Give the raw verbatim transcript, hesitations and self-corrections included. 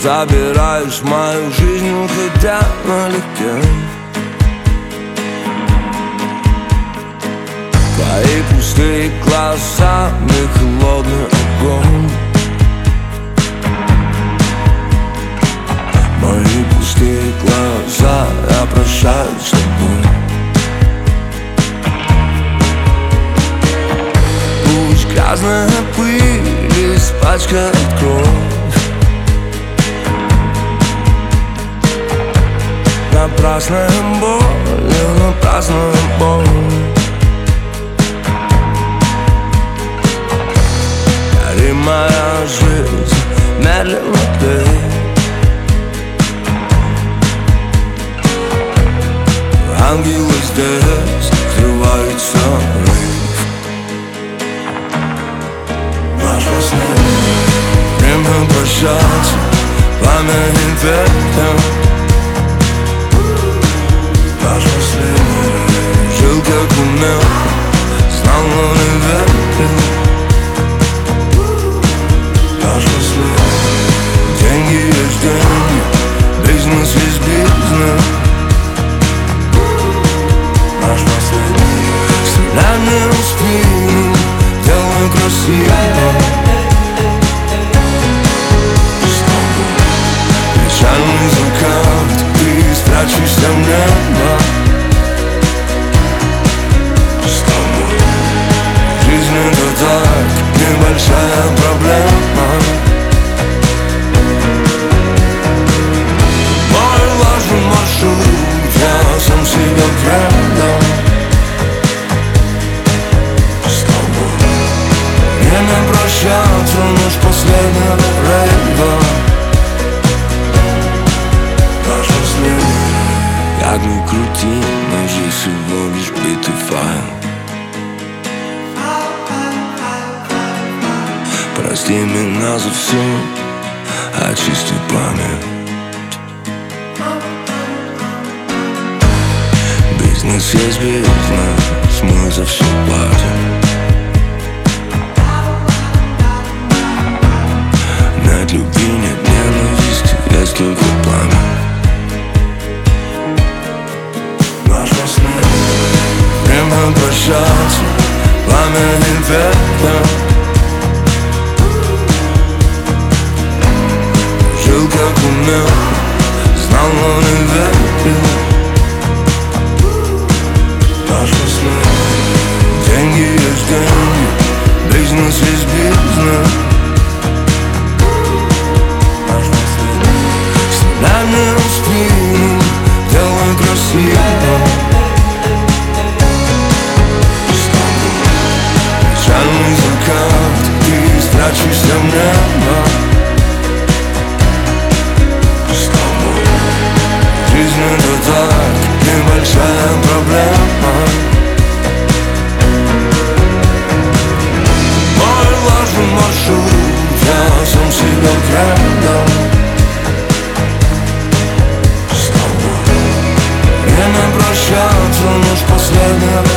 забираешь мою жизнь, хотя налегке. Твои пустые глаза, мой холодный огонь. Мои пустые глаза, я прощаюсь с тобой. Пусть грязная пыль испачкает кровь. Напрасная боль, напрасная боль. Гори моя жизнь, медленно ты. Ангелы здесь скрываются рейв. Наш последний время прощаться, пламя не ветром. Наш последний жил как умел, знал, но не верил. Наш последний деньги есть деньги, бизнес есть бизнес. Наш последний стреляй в спину, делай красиво. С тобой печальный закат, ты спрячешься в небо. С тобой жизнь это так, небольшая проблема. Мой ложный маршрут, я сам себя предал. С тобой время прощаться, наш последний рейва. Наш последний. Как ни крути, но жизнь всего лишь битый файл. Прости меня за все, очисти память. Бизнес есть бизнес, мы за все платим. Нет любви, нет ненависти, есть только пламя. Наш последний время прощаться, пламя не ветром. Жил как умел, знал, но не верил. Наш последний деньги есть деньги, бизнес есть бизнес. Наш последний стреляй мне в спину, делай красиво. С тобой печальный закат, ты спрячешься в небо. С тобой жизнь это так, небольшая проблема. Мой ложный маршрут, я сам себя предал. С тобой время прощаться, наш последний